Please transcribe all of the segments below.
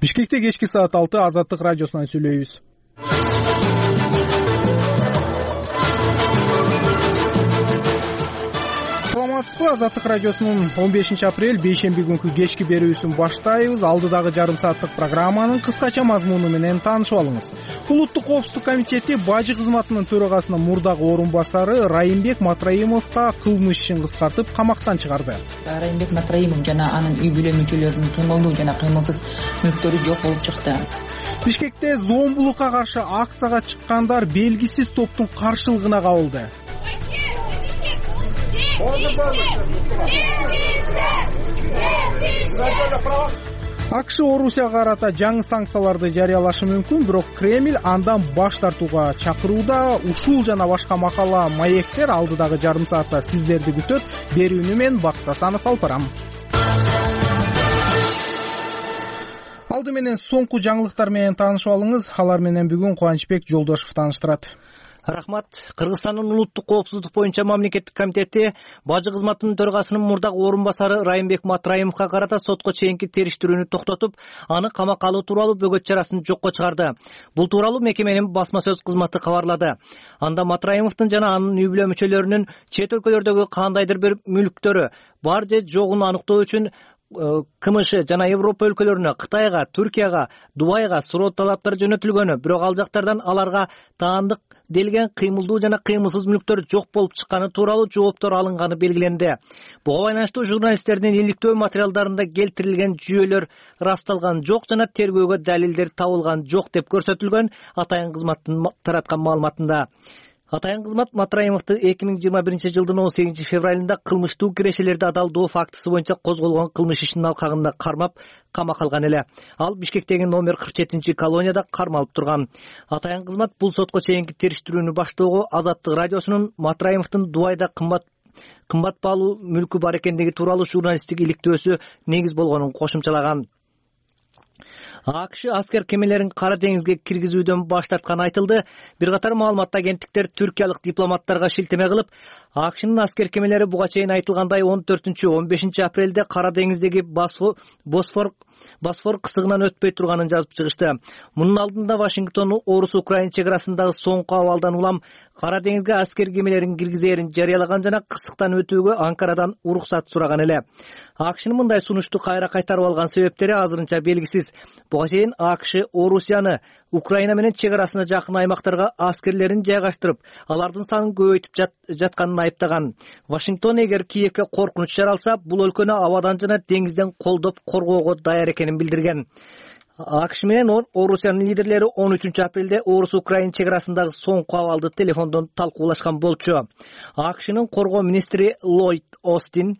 Бишкекте кечки саат 6 Азаттык радиосунан сүйлөйбүз. Саламатсызбы? Азаттык радиосунун 15 апрель бейшемби күнкү кечки берүүсүн баштайбыз. Алдыдагы жарым сааттык программанын кыскача мазмуну менен таанышып алыңыз. Улуттук коопсуздук комитети бажы кызматынын төрагасынын мурдагы орун басары Райымбек Матраимовго кылмыш ишин кыскартып камактан чыгарды. Райымбек Матраимов жана анын үй бүлө мүчөлөрүнүн кыймылдуу жана кыймылсыз мүлктөрү жок болуп чыкты. Бишкекте зомбулукка каршы акцияга чыккандар белгисиз топтун каршылыгына кабылды. АКШ Орусияга карата жаңы санкцияларды жарыялашы мүмкүн, бирок Кремль андан баш тартууга чакырууда. Ушул жана башка макала маектер алдыдагы жарым саатта сиздерди күтөт. Берүүнү мен Бактасанов алып барам. Алды менен соңку жаңылыктар менен таанышып алыңыз. Алар менен бүгүн Кубанычбек Жолдошов тааныштырат. Рахмат. Кыргызстандын улуттук коопсуздук боюнча мамлекеттик комитети бажы кызматынын төрагасынын мурдагы орун басары Райымбек Матраимовго карата сотко чейинки териштирүүнү токтотуп, аны камакка алуу тууралуу бөгөт чарасын жокко чыгарды. Бул тууралуу мекеменин басма сөз кызматы кабарлады. Анда Матраимовдун жана анын үй бүлө мүчөлөрүнүн чет өлкөлөрдөгү кандайдыр бир мүлктөрү бар же жогун аныктоо үчүн КМШ жана Европа өлкөлөрүнө, Кытайга, Түркияга, Дубайга суроо талаптар жөнөтүлгөнү, бирок ал жактардан аларга таандык делген кыймылдуу жана кыймылсыз мүлктөр жок болуп чыкканы тууралуу жооптор алынганы белгиленди. Буга байланыштуу журналисттердин иликтөө материалдарында келтирилген жүйөлөр ырасталган жок жана тергөөгө далилдер табылган жок деп көрсөтүлгөн атайын кызматтын тараткан маалыматында. Атайын кызмат Матраимовду 2021 жылдын 18 февралында кылмыштуу кирешелерди адалдоо фактысы боюнча козголгон кылмыш ишинин алкагында кармап камакка алган эле. Ал Бишкектеги номер 47 колонияда кармалып турган. Атайын кызмат бул сотко чейинки териштирүүнү баштоого Азаттык радиосунун Матраимовдун Дубайда кымбат баалуу мүлкү бар экендиги тууралуу журналисттик иликтөөсү негиз болгонун кошумчалаган. АКШ аскер кемелерин Кара деңизге киргизүүдөн баш тартканы айтылды. Бир катар маалыматта агенттиктер түркиялык дипломаттарга шилтеме кылып, АКШнын аскер кемелери буга чейин айтылгандай 14-15 апрелде Кара деңиздеги Босфор кысыгынан өтпөй турганын жазып чыгышты. Мунун алдында Вашингтон Орус-Украин чек-арасындагы соңку абалдан улам Кара деңизге аскер кемелерин киргизээрин жарыялаган жана кысыктан өтүүгө Анкарадан уруксат сураган эле. АКШнын мындай сунушту кайра кайтарып алган себептери азырынча белгисиз. Буга чейин АКШ Орусияны Украина менен чек-арасына жакын аймактарга аскерлерин жайгаштырып, алардын санын көбөйтүп жатканын айыптаган. Вашингтон эгер Киевке коркунуч жаралса, бул өлкөнү абадан жана деңизден колдоп коргоого даяр экенин билдирген. АКШ менен Орусиянын лидерлери 13 апрелде Орус-Украин чек-арасындагы соңку абалды телефондон талкуулашкан болчу. АКШнын коргоо министри Ллойд Остин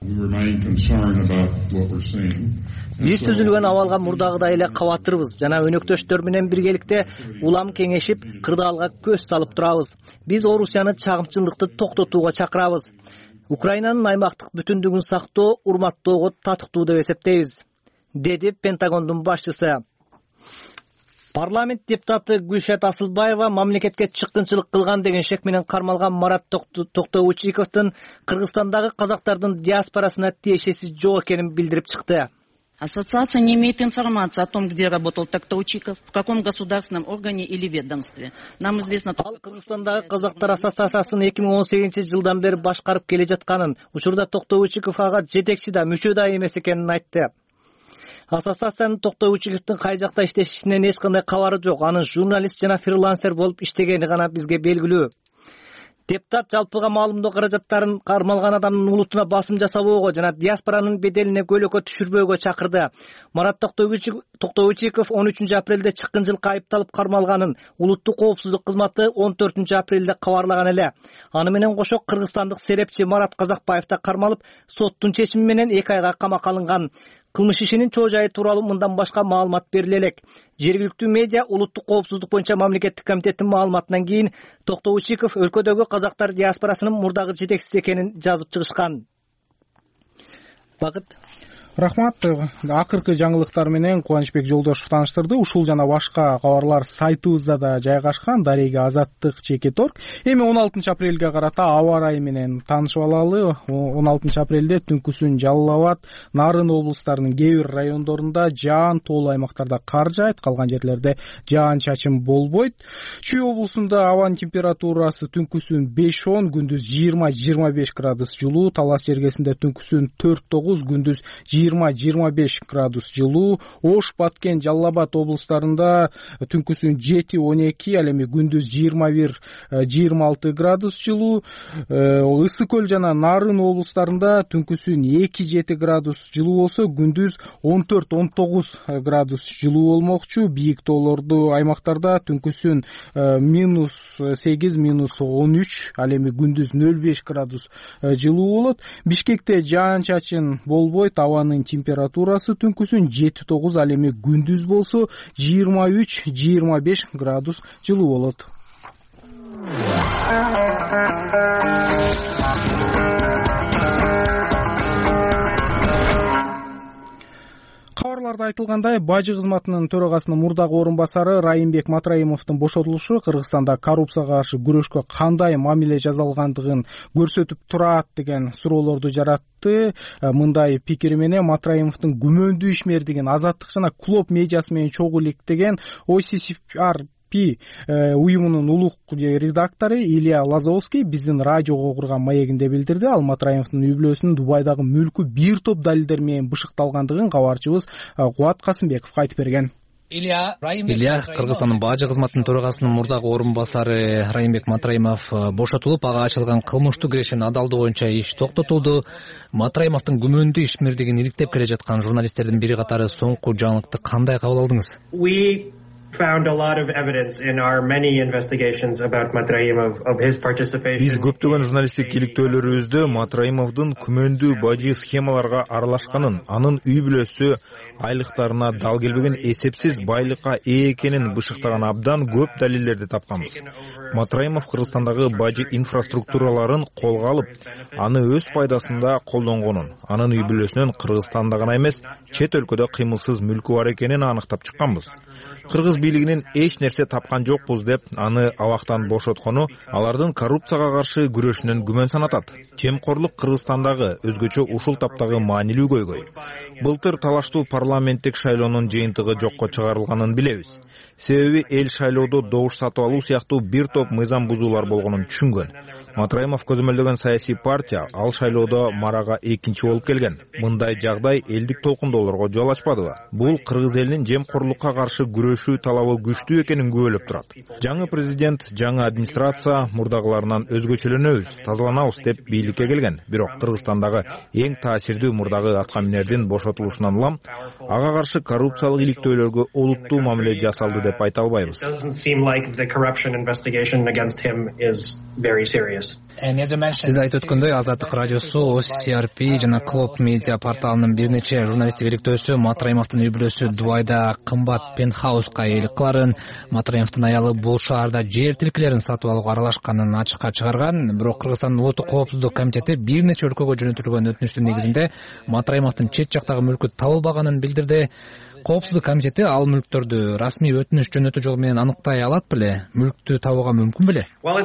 биз түзүлгөн абалга мурдагыдай эле кабатырбыз жана өнөктөштөр менен биргеликте улам кеңешип, кырдаалга көз салып турабыз. Биз Орусияны чагымчылыкты токтотууга чакырабыз. Украинанын аймактык бүтүндүгүн сактоо, урматтоого татыктуу деп эсептейбиз, деди Пентагондун башчысы. Парламент депутаты Гүлшат Асылбаева мамлекетке чыккынчылык кылган деген шек менен кармалган Марат Токтоучиковдун Кыргызстандагы казактардын диаспорасына тиешеси жок экенин билдирип чыкты. Ассоциация не имеет информации о том, где работал Токтоучиков, в каком государственном органе или ведомстве. Нам известно... Ал Кыргызстандагы казактар ассоциациясын 2018 жылдан бери башкарып келе жатканын, учурда Токтоучиков ага жетекчи да, мүчө да эмес экенин айтты. Ассоциациянын Токтоучиковдун кай жакта иштешинен эч кандай кабары жок. Анын журналист жана фрилансер болуп иштегени гана бизге белгилүү. Депутат жалпыга маалымдоо каражаттарын кармалган адамдын улутуна басым жасабоого жана диаспоранын беделине көйлөккө түшүрбөөгө чакырды. Марат Токтоучиков 13 апрелде чыккынчылыкка айыпталып кармалганын улуттук коопсуздук кызматы 14 апрелде кабарлаган эле. Аны менен кошо кыргызстандык серепчи Марат Казакбаев да кармалып, соттун чечими менен 2 айга камакка алынган. Кылмыш ишинин чоо жайы тууралуу мындан башка маалымат бериле элек. Жергиликтүү медиа улуттук коопсуздук боюнча мамлекеттик комитеттин маалыматынан кийин Токтоучиков өлкөдөгү казактар диаспорасынын мурдагы жетекчиси экенин жазып чыгышкан. Багыт. Рахмат. Акыркы жаңылыктар менен Кубанычбек Жолдошев тааныштырды. Ушул жана башка кабарлар сайтыбызда да жайгашкан. Дарега Азаттык /.org. Эми 16 апрелге карата аба ырайы менен таанышып алалы. 16 апрелде түнкүсүн Жалал Абад, Нарын облустарынын кээ бир райондорунда жаан, тоолуу аймактарда кар жаайт, калган жерлерде жаан-чачын болбойт. Чүй облусунда абанын температурасы түнкүсүн 5-10, күндүз 20-25 градус жылуу, Талас жергесинде түнкүсүн 4-9, күндүз 20-25 градус жылуу. Ош, Баткен, Жалал Абад облустарында түнкүсүн 7-12, ал эми күндүз 21-26 градус жылуу. Ысык көл жана Нарын облустарында түнкүсүн 2-7 градус жылуу болсо, күндүз 14-19 градус жылуу болмокчу. Бийик тоолордуу аймактарда түнкүсүн -8-13, ал эми күндүз 0-5 градус жылуу болот. Бишкекте жаан-чачын болбойт, абанын температурасы түнкүсүн 7-9, ал эми күндүз болсо 23-25 градус жылуу болот. Кабарларда айтылгандай, бажы кызматынын төрагасынын мурдагы орун басары Райымбек Матраимовдун бошотулушу Кыргызстанда коррупцияга каршы күрөшкө кандай мамиле жасалгандыгын көрсөтүп турат деген суроолорду жаратты. Мындай пикири менен Матраимовдун күмөндүү ишмердигин Азаттык жана Клоп медиасы менен чогуу иликтеген OCCR уюмунун улук редактору Илья Лазовский биздин радиого курган маегинде билдирди. Ал Матраимовдун үй-бүлөсүнүн Дубайдагы мүлкү бир топ далилдер менен бышыкталгандыгын кабарчыбыз Кубат Касымбеков айтып берген. Илья Кыргызстандын бажы кызматынын төрагасынын мурдагы орун басары Райымбек Матраимов бошотулуп, ага ачылган кылмыштуу кирешенин адалдыгы боюнча иш токтотулду. Матраимовдун күмөндүү ишмердигин иликтеп келе жаткан журналисттердин бири катары соңку жаңылыкты кандай кабыл алдыңыз? Биз көптөгөн журналисттик иликтөөлөрүбүздө Матраимовдун күмөндүү бажы схемаларга аралашканын, анын үй-бүлөсү айлыктарына дал келбеген эсепсиз байлыкка ээ экенин бышыктаган абдан көп далилдерди тапканбыз. Матраимов Кыргызстандагы бажы инфраструктураларын колго алып, аны өз пайдасында колдонгонун, анын үй-бүлөсүнүн Кыргызстанда гана эмес, чет өлкөдө кыймылсыз мүлкү бар экенин аныктап чыкканбыз. Кыргыз бийлигинин эч нерсе тапкан жокпуз деп аны абактан бошоткону алардын коррупцияга каршы күрөшүнөн күмөн санатат. Жемкорлук Кыргызстандагы өзгөчө ушул таптагы маанилүү көйгөй. Былтыр талаштуу парламенттик шайлоонун жыйынтыгы жокко чыгарылганын билебиз. Себеби эл шайлоодо добуш сатып алуу сыяктуу бир топ мыйзам бузуулар болгонун түшүнгөн. Матраимов көзөмөлдөгөн саясий партия ал шайлоодо марага экинчи болуп келген. Мындай жагдай элдик толкундоолорго жол ачпадыбы? Бул кыргыз элинин жемкорлукка каршы күрөшүү талабы күчтүү экенин күбөлөп турат. Жаңы президент, жаңы администрация мурдагыларынан өзгөчөлөнөбүз, тазаланабыз деп бийликке келген. Бирок Кыргызстандагы эң таасирдүү мурдагы аткаминердин бошотулушунан улам ага каршы коррупциялык иликтөөлөргө олуттуу мамиле жасалды деп айта албайбыз. Сиз айтып өткөндөй, Азаттык радиосу, OCCR жана Клоп медиа порталынын бир нече журналисттик иликтөөсү Матраимовдун үй-бүлөсү Дубайда кымбат пентхауска ээлик кыларын, Матраимовдун аялы бул шаарда жер тилкелерин сатып алууга аралашканын ачыкка чыгарган. Бирок Кыргызстандын улуттук коопсуздук комитети бир нече өлкөгө жөнөтүлгөн өтүнүчтүн негизинде Матраимовдун чет жактагы мүлкү табылбаганын билдирди. Коопсуздук комитети ал мүлктөрдү расмий өтүнүч жөнөтүү жолу менен аныктай алат беле? Мүлктү табууга мүмкүн беле?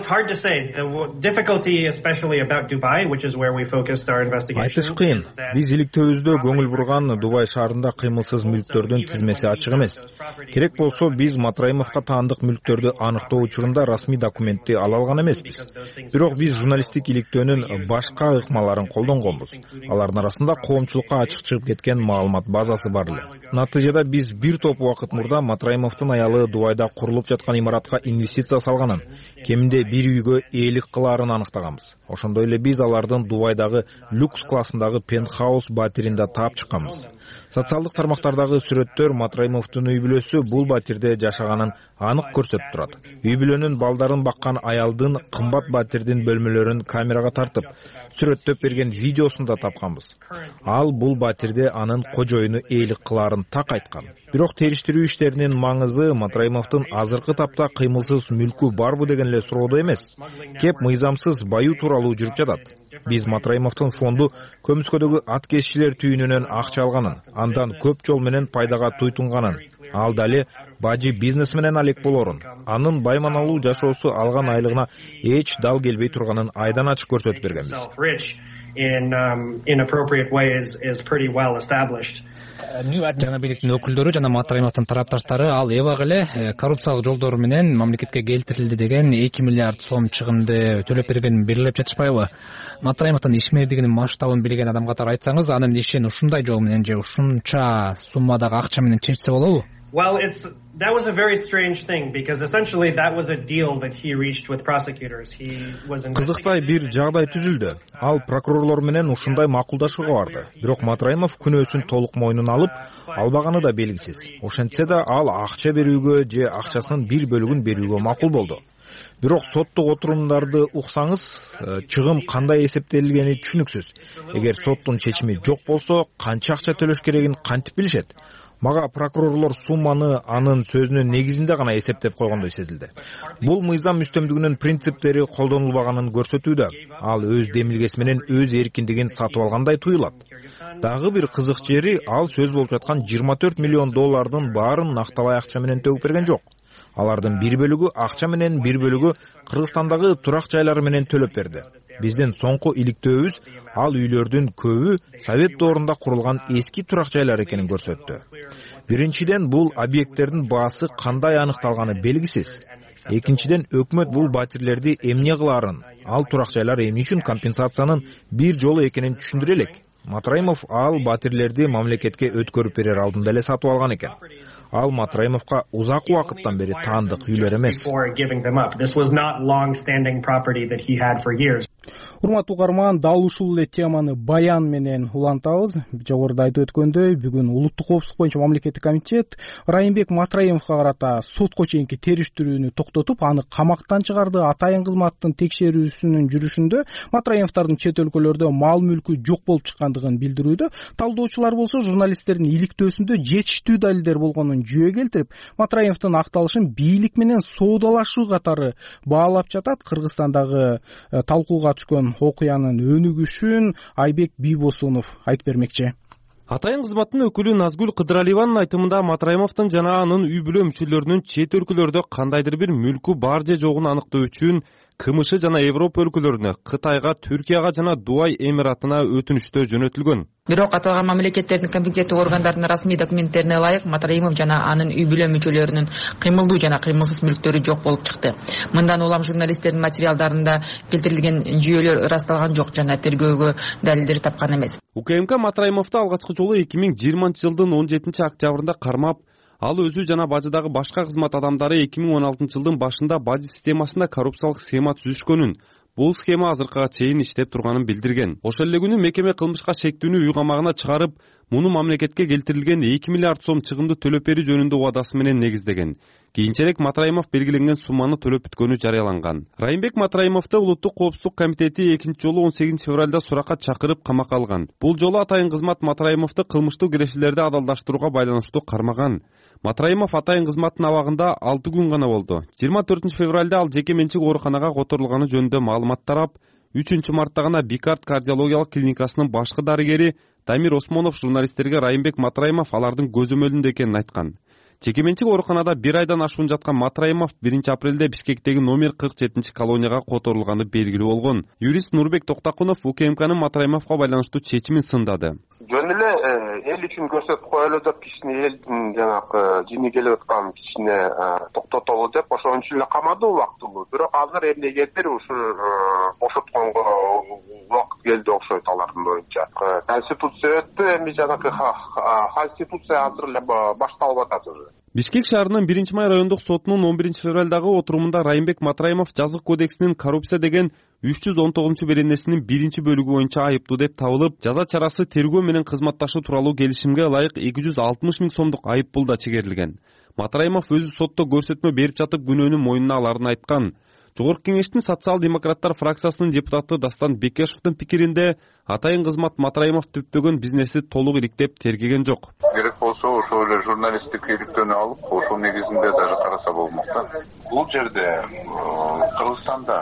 Айтыш кыйын. Биз иликтөөбүздө көңүл бурган Дубай шаарында кыймылсыз мүлктөрдүн тизмеси ачык эмес. Керек болсо биз Матраимовго таандык мүлктөрдү аныктоо учурунда расмий документти ала алган эмеспиз. Бирок биз журналисттик иликтөөнүн башка ыкмаларын колдонгонбуз. Алардын арасында коомчулукка ачык чыгып кеткен маалымат базасы бар эле. Натыйжада биз бир топ убакыт мурда Матраимовдун аялы Дубайда курулуп жаткан имаратка инвестиция салганын, кеминде бир үйгө ээлик кылаарын аныктаганбыз. Ошондой эле биз алардын Дубайдагы люкс классындагы пентхаус батиринде таап чыкканбыз. Социалдык тармактардагы сүрөттөр Матраимовдун үй-бүлөсү бул батирде жашаганын анык көрсөтүп турат. Үй-бүлөнүн балдарын баккан аялдын кымбат батирдин бөлмөлөрүн камерага тартып, сүрөттөп берген видеосун да тапканбыз. Ал бул батирде анын кожоюну ээлик кылаарын так айткан. Бирок териштирүү иштеринин маңызы Матраимовдун азыркы тапта кыймылсыз мүлкү барбы деген эле суроодо эмес. Кеп мыйзамсыз баюу тууралуу жүрүп жатат. Биз Матраимовдун фонду Көмүскөдөгү ат кесчилер түйүнүнөн акча алганын, андан көп жол менен пайдага туйтунганын, ал дали бажы бизнес менен алек болорун, анын байманалуу жашоосу алган айлыгына эч дал келбей турганын айдан ачык көрсөтүп бергенбиз. Жана бийликтин өкүлдөрү жана Матраимовдун тарапташтары ал эбак эле коррупциялык жолдор менен мамлекетке келтирилди деген 2 миллиард сом чыгымды төлөп бергенин белгилеп жатышпайбы? Матраимовдун ишмердигинин масштабын билген адам катары айтсаңыз, анын ишин ушундай жол менен же ушунча суммадагы акча менен чечсе болобу? Well, that was a very strange thing because essentially that was a deal that he reached with prosecutors. He was Кызыктай бир жагдай түзүлдү. Ал прокурорлор менен ушундай макулдашууга барды. Бирок Матраимов күнөөсүн толук мойнуна алып, албаганы да белгисиз. Ошентсе да ал акча берүүгө же акчасынын бир бөлүгүн берүүгө макул болду. Бирок соттук отурумдарды уксаңыз, чыгым кандай эсептелгени түшүнүксүз. Эгер соттун чечими жок болсо, канча акча төлөш керегин кантип билишет? Мага прокурорлор сумманы анын сөзүнүн негизинде гана эсептеп койгондой сезилди. Бул мыйзам үстөмдүгүнүн принциптери колдонулбаганын көрсөтүүдө. Ал өз демилгеси менен өз эркиндигин сатып алгандай туюлат. Дагы бир кызык жери, ал сөз болуп жаткан 24 миллион доллардын баарын накталай акча менен төгүп берген жок. Алардын бир бөлүгү акча менен, бир бөлүгү Кыргызстандагы турак жайлары менен төлөп берди. Биздин соңку иликтөөбүз ал үйлөрдүн көбү Совет доорунда курулган эски турак жайлар экенин көрсөттү. Биринчиден, бул объекттердин баасы кандай аныкталганы белгисиз. Экинчиден, өкмөт бул батирлерди эмне кылаарын, ал турак жайлар эмне үчүн компенсациянын бир жолу экенин түшүндүрө элек. Матраимов ал батирлерди мамлекетке өткөрүп берер алдында эле сатып алган экен. Ал Матраимовго узак убакыттан бери таандык үйлөр эмес. Урматтуу угарман, дал ушул эле теманы баян менен улантабыз. Жогоруда айтып өткөндөй, бүгүн улуттук коопсуздук боюнча мамлекеттик комитет Райымбек Матраимовго карата сотко чейинки териштирүүнү токтотуп, аны камактан чыгарды. Атайын кызматтын текшерүүсүнүн жүрүшүндө Матраимовдордун чет өлкөлөрдө мал мүлкү жок болуп чыккандыгын билдирүүдө. Талдоочулар болсо журналисттердин иликтөөсүндө жетиштүү далилдер болгонун жүйө келтирип, Матраимовдун акталышын бийлик менен соодалашуу катары баалап жатат. Кыргызстандагы талкууга түшкөн окуянын өнүгүшүн Айбек Бийбосунов айтып бермекчи. Атайын кызматтын өкүлү Назгүл Кыдыралиеванын айтымында Матраимовдун жана анын үй бүлө мүчөлөрүнүн чет өлкөлөрдө кандайдыр бир мүлкү бар же жогун аныктоо үчүн КМШ жана Европа өлкөлөрүнө, Кытайга, Түркияга жана Дубай Эмиратына өтүнүштө жөнөтүлгөн. Бирок аталган мамлекеттердин компетенттүү органдарынын расмий документтерине ылайык Матраимов жана анын үй бүлө мүчөлөрүнүн кыймылдуу жана кыймылсыз мүлктөрү жок болуп чыкты. Мындан улам журналисттердин материалдарында келтирилген жүйөлөр ырасталган жок жана тергөөгө далилдер тапкан эмес. УКМК Матраимовду алгачкы жолу 2020-жылдын 17-октябрында кармап, ал өзү жана бажыдагы башка кызмат адамдары 2016-жылдын башында бажы системасында коррупциялык схема түзүшкөнүн, бул схема азыркыга чейин иштеп турганын билдирген. Ошол эле күнү мекеме кылмышка шектүүнү үй камагына чыгарып, муну мамлекетке келтирилген 2 миллиард сом чыгымды төлөп берүү жөнүндө убадасы менен негиздеген. Кийинчерээк Матраимов белгиленген сумманы төлөп бүткөнү жарыяланган. Райымбек Матраимовду Улуттук коопсуздук комитети 2-жолу 18 февралда суракка чакырып камакка алган. Бул жолу атайын кызмат Матраимовду кылмыштуу кирешелерди адалдаштырууга байланыштуу кармаган. Матраимов атайын кызматтын абагында 6 күн гана болду. 24 февралда ал жеке менчик ооруканага которулганы жөнүндө маалымат тарап, 3 мартта гана Бикард кардиологиялык клиникасынын башкы дарыгери Дамир Осмонов журналисттерге Райымбек Матраимов алардын көзөмөлүндө экенин айткан. Жеке менчик ооруканада 1 айдан ашуун жаткан Матраимов 1 апрелде Бишкектеги номер 47 колонияга которулганы белгилүү болгон. Юрист Нурбек Токтакунов УКМКнын Матраимовго байланыштуу чечимин сындады. Жөн эле эл үчүн көрсөтүп коелу деп кишини элдин жанагы жини келип аткан кишине токтотолу деп ошон үчүн эле камады убактылуу. Бирок азыр эмнегедир ушу бошотконго убакыт келди окшойт алардын боюнча. Конституция өттү, эми жанагы конституция азыр эле башталып атат уже. Бишкек шаарынын 1-май райондук сотунун 11 февралдагы отурумунда Райымбек Матраимов жазык кодексинин коррупция деген 319-беренесинин 1-бөлүгү боюнча айыптуу деп табылып, жаза чарасы тергөө менен кызматташуу тууралуу келишимге ылайык 260 000 сомдук айып пул да чегерилген. Матраимов өзү сотто көрсөтмө берип жатып күнөөнүн мойнуна аларын айткан. Жогорку кеңештин социал-демократтар фракциясынын депутаты Дастан Бекешевдин пикиринде, атайын кызмат Матраимов түптөгөн бизнеси толук ириктеп тергеген жок. Керек болсо ошол эле журналисттик иликтөөнү алып, ошол негизинде даже караса болмок да. Бул жерде Кыргызстанда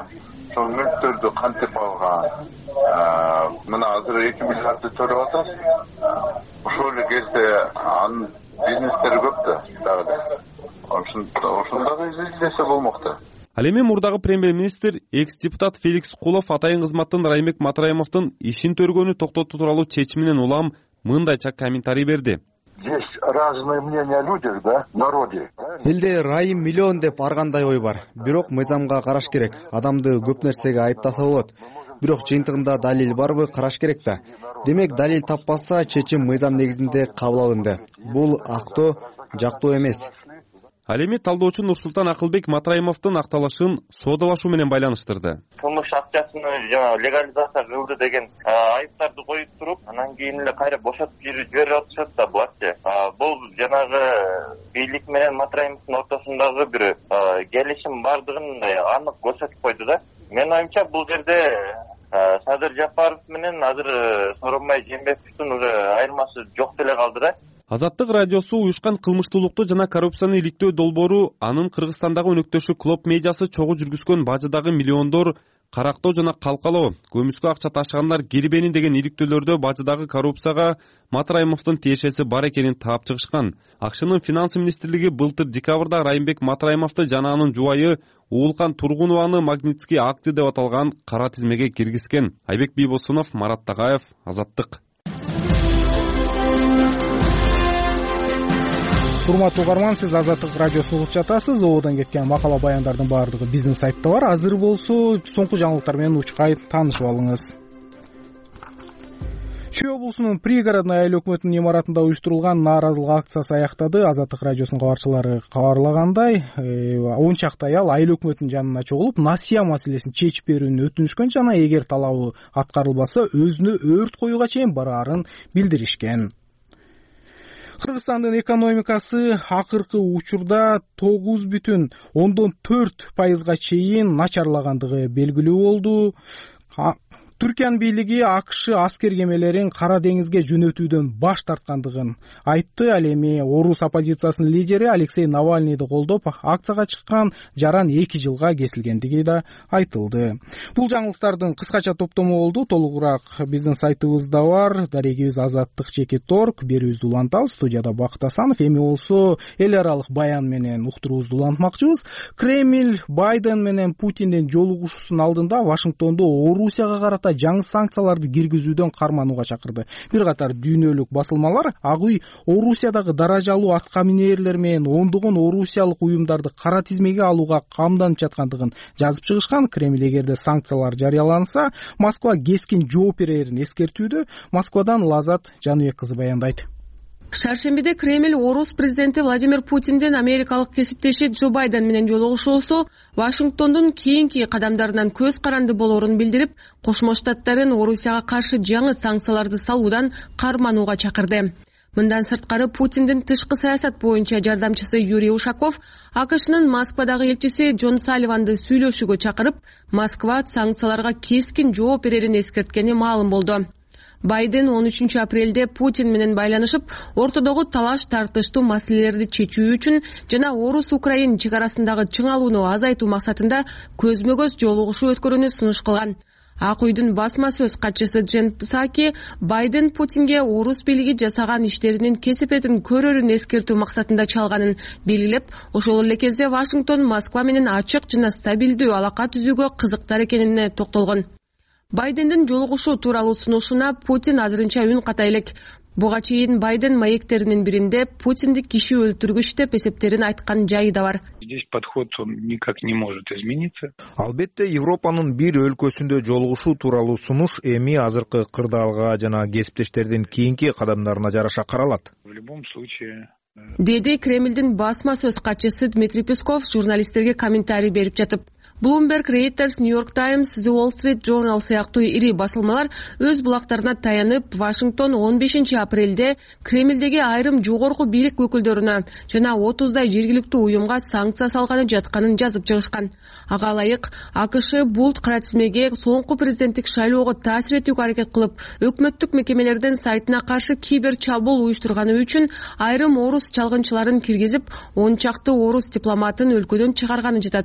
ошол мүлктөрдү кантип алган, мына азыр 2 миллиардты төлөп атат. Ошол эле кезде анын бизнестери көп да дагы да. Ошондагы изилдесе болмок да. Ал эми мурдагы премьер-министр экс-депутат Феликс Кулов атайын кызматтан Райымбек Матраимовдун ишин төргөнү токтотуу тууралуу чечиминен улам мындайча комментарий берди. Здесь разные мнения о людях, да, народе. Элде Райым миллион деп ар кандай ой бар. Бирок мыйзамга караш керек. Адамды көп нерсеге айыптаса болот. Бирок жыйынтыгында далил барбы караш керек да. Демек далил таппаса чечим мыйзам негизинде кабыл алынды. Бул актоо, жактоо эмес. Ал эми талдоочу Нурсултан Акылбек Матраимовдун акталышын соодалашуу менен байланыштырды. Кылмыш акчасын легализация кылды деген айыптарды коюп туруп, анан кийин эле кайра бошотуп жиберип атышат да буларчы. Бул жанагы бийлик менен Матраимовдун ортосундагы бир келишим бардыгын анык көрсөтүп койду да. Менин оюмча бул жерде Садыр Жапаров менен азыр Сооронбай Жээнбековдун уже айырмасы жок деле калды да. Азаттык радиосу уюшкан кылмыштуулукту жана коррупцияны иликтөө долбоору анын Кыргызстандагы өнөктөшү Клоп медиасы чогуу жүргүзгөн бажыдагы миллиондор карактоо жана калкалоо, көмүскө акча ташыгандар кирбени деген иликтөөлөрдө бажыдагы коррупцияга Матраимовдун тиешеси бар экенин таап чыгышкан. АКШнын финансы министрлиги былтыр декабрда Райымбек Матраимовду жана анын жубайы Уулкан Тургунованы Магнитский акты деп аталган кара тизмеге киргизген. Айбек Бийбосунов, Марат Тагаев, Азаттык. Урматтуу угарман, сиз Азаттык радиосун угуп жатасыз. Ободон кеткен макала баяндардын баардыгы биздин сайтта бар. Азыр болсо соңку жаңылыктар менен учкай таанышып алыңыз. Чүй облусунун пригородный айыл өкмөтүнүн имаратында уюштурулган нааразылык акциясы аяктады. Азаттык радиосунун кабарчылары кабарлагандай, 10 чакты аял айыл өкмөтүнүн жанына чогулуп, насыя маселесин чечип берүүнү өтүнүшкөн жана эгер талабы аткарылбаса, өзүнө өрт коюуга чейин бараарын билдиришкен. Кыргызстандын экономикасы акыркы учурда 9,4% чейин начарлагандыгы белгилүү болду. Түркиянын бийлиги АКШ аскер кемелерин Кара деңизге жөнөтүүдөн баш тарткандыгын айтты. Ал эми орус оппозициясынын лидери Алексей Навальныйды колдоп, акцияга чыккан жаран 2 жылга кесилгендиги да айтылды. Бул жаңылыктардын кыскача топтому болду. Толугураак биздин сайтыбызда бар. Дарегибиз azattik.org. Берүүбүздү улантабыз. Студияда Бакыт Асанов. Эми болсо эл аралык баян менен уктуруубузду улантмакчыбыз. Кремль Байден менен Путиндин жолугушуусунун алдында Вашингтондо Орусияга карата жаңы санкцияларды киргизүүдөн карманууга чакырды. Бир катар дүйнөлүк басылмалар Ак үй Орусиядагы даражалуу атка минерлер менен ондогон орусиялык уюмдарды кара тизмеге алууга камданып жаткандыгын жазып чыгышкан. Кремль эгерде санкциялар жарыяланса, Москва кескин жооп берерин эскертүүдө. Москвадан Лазат Жаныбек кызы баяндайт. Шаршембиде Кремль орус президенти Владимир Путиндин америкалык кесиптеши Джо Байден менен жолугушуусу Вашингтондун кийинки кадамдарынан көз каранды болоорун билдирип, Кошмо Штаттарын Орусияга каршы жаңы санкцияларды салуудан карманууга чакырды. Мындан сырткары Путиндин тышкы саясат боюнча жардамчысы Юрий Ушаков АКШнын Москвадагы элчиси Джон Салливанды сүйлөшүүгө чакырып, Москва санкцияларга кескин жооп берерин эскерткени маалым болду. Байден 13 апрелде Путин менен байланышып, ортодогу талаш тартыштуу маселелерди чечүү үчүн жана Орус-Украин чек арасындагы чыңалууну азайтуу максатында көзмө-көз жолугушуу өткөрүүнү сунуш кылган. Ак үйдүн басма сөз катчысы Джен Псаки Байден Путинге орус бийлиги жасаган иштеринин кесепетин көрөрүн эскертүү максатында чалганын белгилеп, ошол эле кезде Вашингтон Москва менен ачык жана стабилдүү алака түзүүгө кызыктар экенине токтолгон. Байдендин жолугушуу тууралуу сунушуна Путин азырынча үн ката элек. Буга чейин Байден маектеринин биринде Путинди киши өлтүргүч деп эсептерин айткан жайы да бар. Здесь подход он никак не может измениться. Албетте, Европанын бир өлкөсүндө жолугушуу тууралуу сунуш эми азыркы кырдаалга жана кесиптештердин кийинки кадамдарына жараша каралат. В любом случае, деди Кремлдин басма сөз катчысы Дмитрий Песков журналисттерге комментарий берип жатып. Bloomberg, Reuters, New York Times, The Wall Street Journal сыяктуу ири басылмалар өз булактарына таянып, Вашингтон 15 апрелде Кремлдеги айрым жогорку бийлик өкүлдөрүнө жана 30дай жергиликтүү уюмга санкция салганы жатканын жазып чыгышкан. Ага ылайык, АКШ бул кара тизмеге соңку президенттик шайлоого таасир этүүгө аракет кылып, өкмөттүк мекемелердин сайтына каршы кибер чабуул уюштурганы үчүн айрым орус чалгынчыларын киргизип, 10 чакты орус дипломатын өлкөдөн чыгарганы жатат.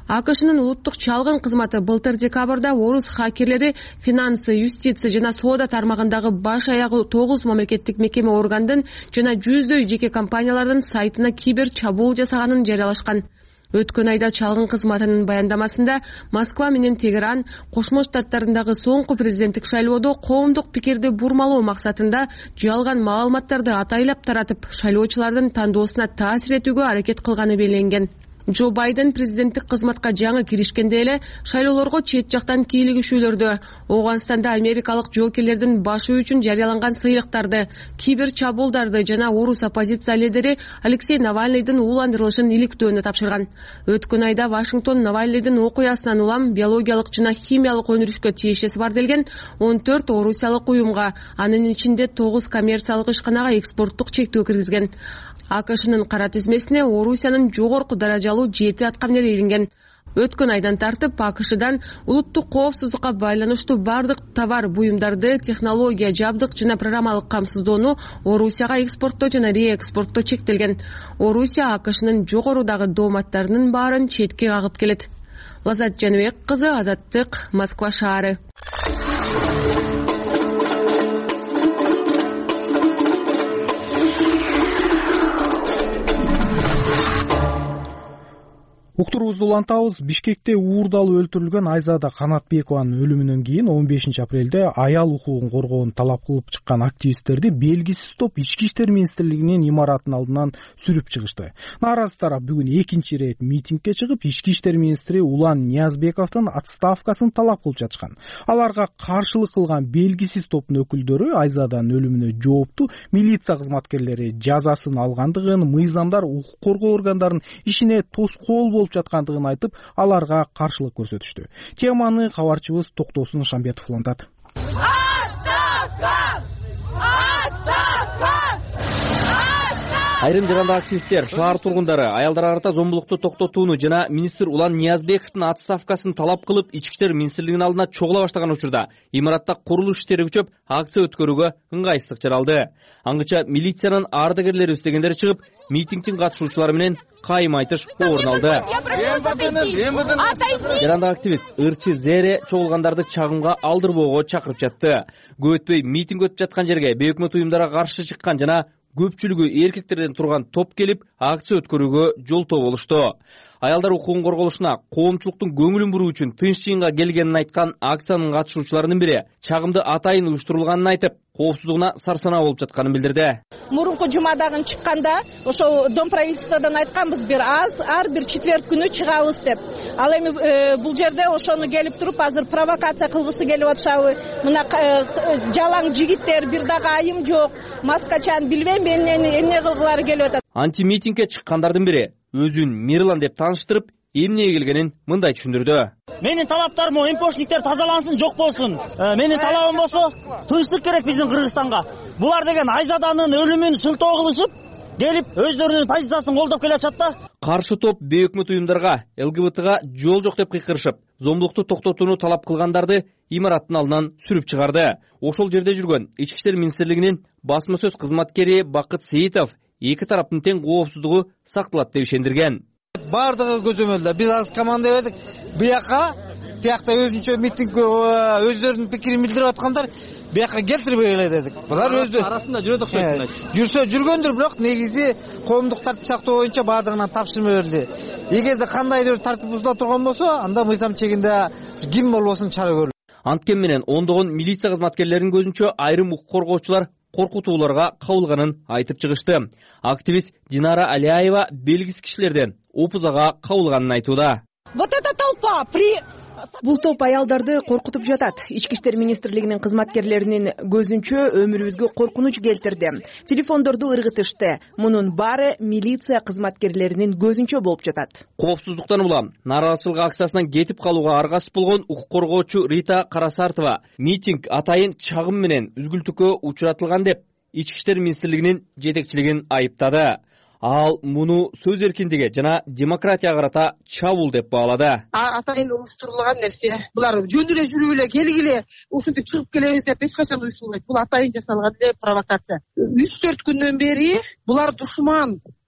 АКШнын улуттук чалгын кызматы былтыр декабрда орус хакерлери финансы, юстиция жана соода тармагындагы баш аягы 9 мамлекеттик мекеме органдын жана жүздөй жеке компаниялардын сайтына кибер чабуул жасаганын жарыялашкан. Өткөн айда чалгын кызматынын баяндамасында Москва менен Тегеран Кошмо Штаттарындагы соңку президенттик шайлоодо коомдук пикирди бурмалоо максатында жалган маалыматтарды атайлап таратып, шайлоочулардын тандоосуна таасир этүүгө аракет кылганы белгиленген. Джо Байден президенттик кызматка жаңы киришкенде эле шайлоолорго чет жактан кийлигишүүлөрдү, Ооганстанда америкалык жоокерлердин башы үчүн жарыяланган сыйлыктарды, кибер чабуулдарды жана орус оппозиция лидери Алексей Навальныйдын ууландырылышын иликтөөнү тапшырган. Өткөн айда Вашингтон Навальныйдын окуясынан улам биологиялык жана химиялык өндүрүшкө тиешеси бар делген 14 орусиялык уюмга, анын ичинде 9 коммерциялык ишканага экспорттук чектөө киргизген. АКШнын кара тизмесине Орусиянын жогорку даражалуу 7 аткаминери илинген. Өткөн айдан тартып АКШдан улуттук коопсуздукка байланыштуу бардык товар буюмдарды, технология, жабдык жана программалык камсыздоону Орусияга экспорттоо жана реэкспорттоо чектелген. Орусия АКШнын жогорудагы дооматтарынын баарын четке кагып келет. Лазат Жаныбек кызы, Азаттык, Москва шаары. Уктуруубузду улантабыз. Бишкекте уурдалып өлтүрүлгөн Айзада Канатбекованын өлүмүнөн кийин 15 апрелде аял укугун коргоонун талап кылып чыккан активисттерди белгисиз топ Ички иштер министрлигинин имаратынын алдынан сүрүп чыгышты. Нааразы тарап бүгүн экинчи ирет митингге чыгып, Ички иштер министри Улан Ниязбековдун отставкасын талап кылып жатышкан. Аларга каршылык кылган белгисиз топтун өкүлдөрү Айзаданын өлүмүнө жоопту милиция кызматкерлери жазасын алгандыгын, мыйзамдар укук коргоо органдарынын ишине тоскоол болуп жаткандыгын айтып, аларга каршылык көрсөтүштү. Теманы кабарчыбыз Токтосун Шамбетов улантат. Айрым жарандык активисттер, шаар тургундары аялдарга карата зомбулукту токтотууну жана министр Улан Ниязбековдун отставкасын талап кылып, Ички иштер министрлигинин алдына чогула баштаган учурда имаратта курулуш иштери күчөп, акция өткөрүүгө ыңгайсыздык жаралды. Аңгыча милициянын ардагерлери истегендери чыгып, митингдин катышуучулары менен кайым айтыш орун алды. Жарандык активист ырчы Зере чогулгандарды чагымга алдырбоого чакырып жатты. Көп өтпөй митинг өтүп жаткан жерге бейөкмөт уюмдарга каршы чыккан жана көпчүлүгү эркектерден турган топ келип, акция өткөрүүгө жолтоо болушту. Аялдар укугун корголушуна коомчулуктун көңүлүн буруу үчүн тынч жыйынга келгенин айткан акциянын катышуучуларынын бири чагымды атайын уюштурулганын айтып, коопсуздугуна сарсанаа болуп жатканын билдирди. Мурунку жумадагы чыкканда ошол Дом правительстводан айтканбыз, ар бир четверг күнү чыгабыз деп. Ал эми бул жерде ошону келип туруп, азыр провокация кылгысы келип атышабы? Мына жалаң жигиттер, бир дагы айым жок, маскачан, билбейм эмне кылгылары келип атат. Анти-митингге чыккандардын бири өзүн Мирлан деп тааныштырып, эмнеге келгенин мындай түшүндүрдү. Менин талаптарым импочниктер тазалансын, жок болсун. Менин талабым болсо, тынчтык керек биздин Кыргызстанга. Булар деген Айзаданын өлүмүн шылтоо кылышып, келип өздөрүнүн позициясын колдоп келишат да. Каршы топ бейөкмөт уюмдарга, ЛГБТга жол жок деп кыйкырышып, зомбулукту токтотууну талап кылгандарды имараттын алдынан сүрүп чыгарды. Ошол жерде жүргөн Ички иштер министрлигинин басма сөз кызматкери Бакыт Сейитов эки тараптын тең коопсуздугу сакталат деп ишендирген. Бардыгы көзөмөлдө биз аз команда бердик. Буяка тиякта өзүнчө митинг өздөрүнүн пикирин билдирип аткандар буяка келтирбей эле дедик. Булар өздөрү арасында жүрөт окшойт. Жүрсө жүргөндүр, бирок негизи коомдук тартип сактоо боюнча бардыгынан тапшырма берилди. Эгерде кандайдыр тартип бузула турган болсо, анда мыйзам чегинде ким болбосун чара көрүлөт. Анткени менен ондогон милиция кызматкерлеринин көзүнчө айрым укук коргоочулар коркутууларга кабылганын айтып чыгышты. Активист Динара Алиаева белгисиз кишилерден ОПЗга кабылганын айтууда. Вот эта толпа при Бул топ аялдарды коркутуп жатат. Ички иштер министрлигинин кызматкерлеринин көзүнчө өмүрүбүзгө коркунуч келтирди. Телефондорду ыргытышты. Мунун баары милиция кызматкерлеринин көзүнчө болуп жатат. Коопсуздуктан улам нааразычылык акциясынан кетип калууга аргасыз болгон укук коргоочу Рита Карасартова митинг атайын чагым менен үзгүлтүккө учуратылган деп Ички иштер министрлигинин жетекчилигин айыптады. Ал муну сөз эркиндиги жана демократияга карата чабуул деп баалады. Атайын уюштурулган нерсе. Булар жөн эле жүрүп эле келгиле ушинтип чыгып келебиз деп эч качан уюштурулбайт. Бул атайын жасалган эле провокация. 3-4 күндөн бери булар душман,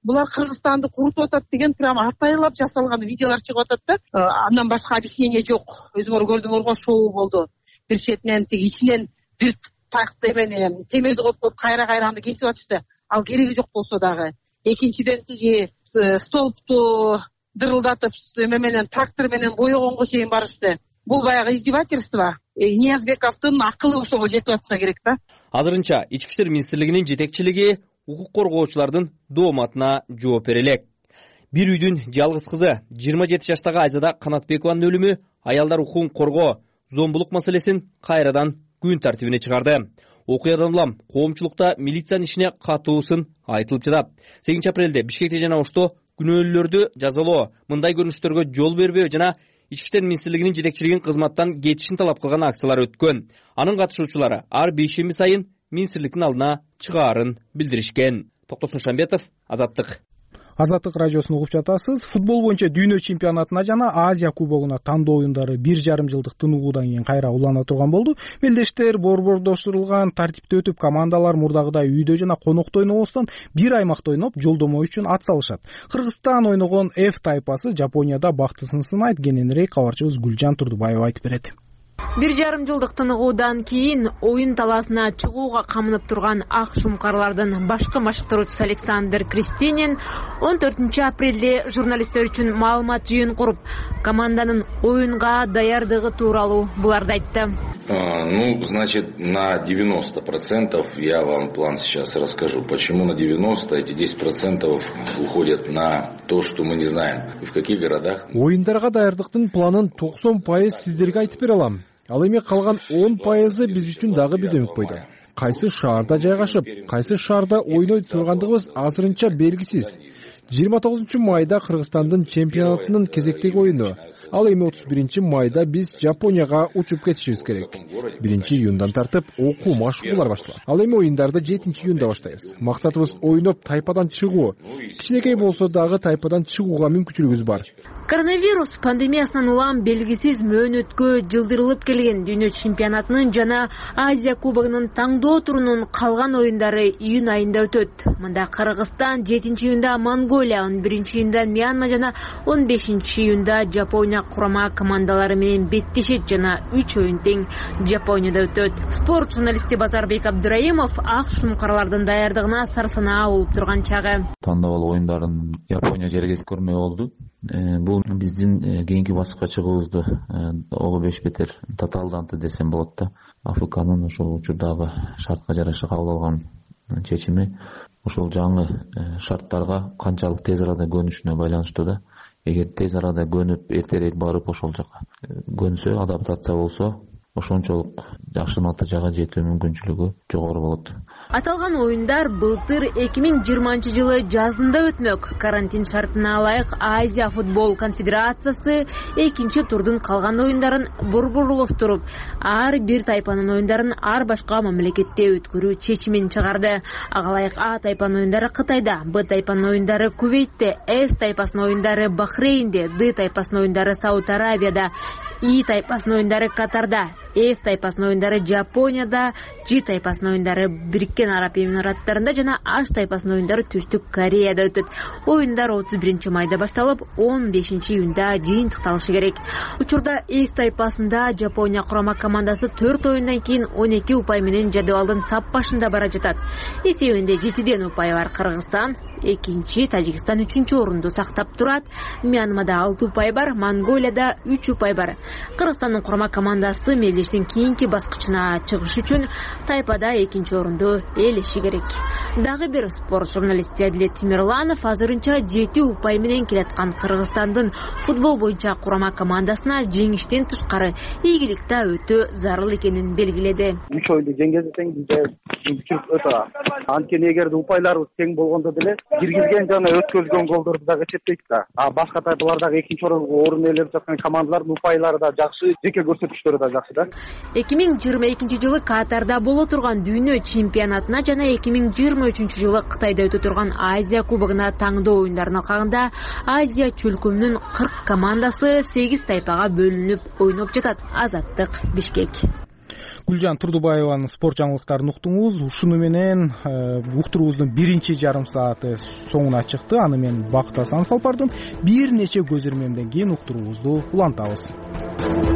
булар Кыргызстанды курутуп атат деген прямо атайлап жасалган видеолор чыгып атат да. Андан башка объяснение жок. Өзүңөр көрдүңөр го, шоу болду. Бир четинен тиги ичинен бир такты эмени темирди коюп кайра аны кесип атышты. Ал кереги жок болсо дагы. Экинчиден тиги столбту дырылдатып менен трактор менен боёгонго чейин барышты. Бул баягы издевательство. Ниязбековдун акылы ошого жетип атса керек да. Азырынча Ички иштер министрлигинин жетекчилиги укук коргоочулардын дооматына жооп бере элек. Бир үйдүн жалгыз кызы 27 жаштагы Айзада Канатбекованын өлүмү аялдар укугун коргоо, зомбулук маселесин кайрадан күн тартибине чыгарды. Окуядан улам коомчулукта милициянын ишине катуусын айтылып жатат. 8 апрелде Бишкекте жана Ошто күнөөлүүлөрдү жазалоо, мындай көрүнүштөргө жол бербөө жана Ички иштер министрлигинин жетекчилигин кызматтан кетишин талап кылган акциялар өткөн. Анын катышуучулары ар бейшемби сайын министрликтин алдына чыгаарын билдиришкен. Токтор Сушанбетов, Азаттык. Азаттык радиосун угуп жатасыз. Футбол боюнча дүйнө чемпионатына жана Азия кубогуна тандоо оюндары 1,5 жылдык тыныгуудан кийин кайра улана турган болду. Мелдештер борбордоштурулган тартипте өтүп, командалар мурдагыдай үйдө жана конокто ойнобостон бир аймакта ойноп, жолдомо үчүн ат салышат. Кыргызстан ойногон F тайпасы Жапонияда бактысын сынайт. Кененирээк кабарчыбыз Гүлжан Турдубаева айтып берет. 1,5 жылдык тыныгуудан кийин оюн талаасына чыгууга камынып турган ак шумкарлардын башкы машыктыруучусу Александр Кристинин 14 апрелде журналисттер үчүн маалымат жыйын куруп, команданын оюнга даярдыгы тууралуу буларды айтты. Значит, на 90% я вам план сейчас расскажу. Почему на 90? Эти 10% уходят на то, что мы не знаем. И в каких городах? Оюндарга даярдыктын планын 90% сиздерге айтып бере алам. Ал эми калган 10% биз үчүн дагы бир койду. Кайсы шаарда жайгашып, кайсы шаарда ойной тургандыгыбыз азырынча белгисиз. 29 майда Кыргызстандын чемпионатынын кезектеги оюну. Ал эми 31 майда биз Жапонияга учуп кетишибиз керек. 1-июндан тартып окуу машыгуулар башталат. Ал эми оюндарды 7-июнда баштайбыз. Максатыбыз ойноп тайпадан чыгуу. Кичинекей болсо дагы тайпадан чыгууга мүмкүнчүлүгүбүз бар. Коронавирус пандемиясынан улам белгисиз мөөнөткө жылдырылып келген дүйнө чемпионатынын жана Азия кубогунун таңдоо турунун калган оюндары июнь айында өтөт. Мында Кыргызстан 7-июнда Монголия, 11-июнда Мьянма жана 15-июнда Жапония курама командалары менен беттешет жана 3 оюн тең Жапонияда өтөт. Спорт журналисти Базарбек Абдыраимов ак шумкарлардын даярдыгына сарсанаа болуп турган чагы. Тандоо оюндарын Япония жергес көрмөй болду. Бул биздин кийинки баскычка чыгуубузду ого беш бетер татаалданты десем болот да. АФКнын ошол учурдагы шартка жараша кабыл алган чечими ошол жаңы шарттарга канчалык тез арада көнүшүнө байланыштуу да. Эгер тез арада көнүп, эртерээк барып ошол жака көнсө, адаптация болсо, ошончолук жакшы натыйжага жетүү мүмкүнчүлүгү жогору болот. Аталган оюндар былтыр 2020 жылы жазында өтмөк. Карантин шартына ылайык Азия футбол конфедерациясы экинчи турдун калган оюндарын борборлоштуруп, ар бир тайпанын оюндарын ар башка мамлекетте өткөрүү чечимин чыгарды. Ага ылайык А тайпанын оюндары Кытайда, Б тайпанын оюндары Кувейтте, С тайпасынын оюндары Бахрейнде, Д тайпасынын оюндары Сауд Арабияда, И тайпасынын оюндары Катарда, F тайпасынын оюндары Жапонияда, G тайпасынын оюндары Бириккен Араб Эмираттарында жана H тайпасынын оюндары Түштүк Кореяда өтөт. Оюндар 31 майда башталып, 15 июнда жыйынтыкталышы керек. Учурда F тайпасында Жапония курама командасы 4 оюндан кийин 12 упай менен жадыбалдын сап башында бара жатат. Эсебинде 7ден упай бар Кыргызстан, экинчи, Тажикстан 3-чү орунду сактап турат. Мьянмада 6 упай бар, Монголияда 3 упай бар. Кыргызстандын курама командасы мелдештин кийинки баскычына чыгыш үчүн тайпада экинчи орунду ээлеши керек. Дагы бир спорт журналисти Адилет Тимирланов азырынча 7 упай менен келаткан Кыргызстандын футбол боюнча курама командасына жеңиштен тышкары ийгилик да өтө зарыл экенин белгиледи. 3 оюнду жеңгенсең бизде мүмкүнчүлүк өтө. Анткени эгерде упайларыбыз тең болгондо деле киргизген жана өткөрүлгөн голдорду дагы эсептейт да. Башка тайпалардагы экинчи орунду ээлеп жаткан командалардын упайлары да жакшы, жеке көрсөтүштөрү да жакшы да. 2022 жылы Катарда боло турган дүйнө чемпионатына жана 2023 жылы Кытайда өтө турган Азия кубогуна таңдоо оюндарынын алкагында Азия чөлкөмүнүн 40 командасы 8 тайпага бөлүнүп ойноп жатат. Азаттык, Бишкек. Гүлжан Турдубаеванын спорт жаңылыктарын уктуңуз. Ушуну менен уктуруубуздун биринчи жарым сааты соңуна чыкты. Аны мен Бакыт Асанов алып бардым. Бир нече көз ирмемден кийин уктуруубузду улантабыз.